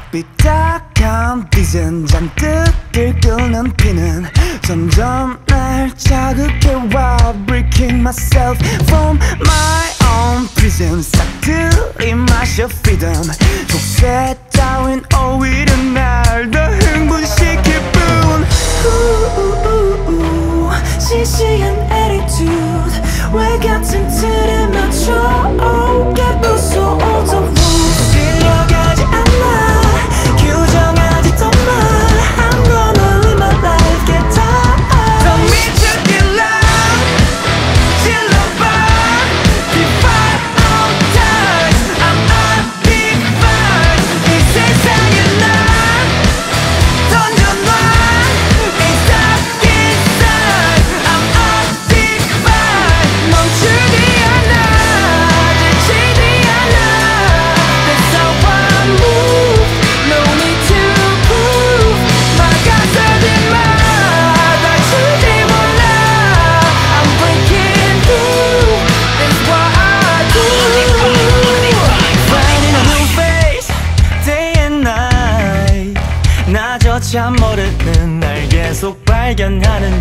삐딱한 빛은 잔뜩 들끓는 피는 점점 날 자극해와 Breaking myself from my own prison 싹 들이마셔 freedom 속세 따윈 오히려 날 더 흥분시킬 뿐 시시한 attitude 왜 같은 틀에 맞춰 오게 무서워져 실려가지 않아 규정하지도 마 I'm gonna live my life get tired 더 미쳐질러 질러봐 Define all times I'm undefined 이 세상에 난 던져놔 It's stuck inside I'm undefined 멈추지 않아 지치지 않아 That's how I move No need to prove 막아서지 마 다치지 몰라 I'm breaking through That's what I do Finding a new face Day and night 나조차 모르는 날 계속 발견하는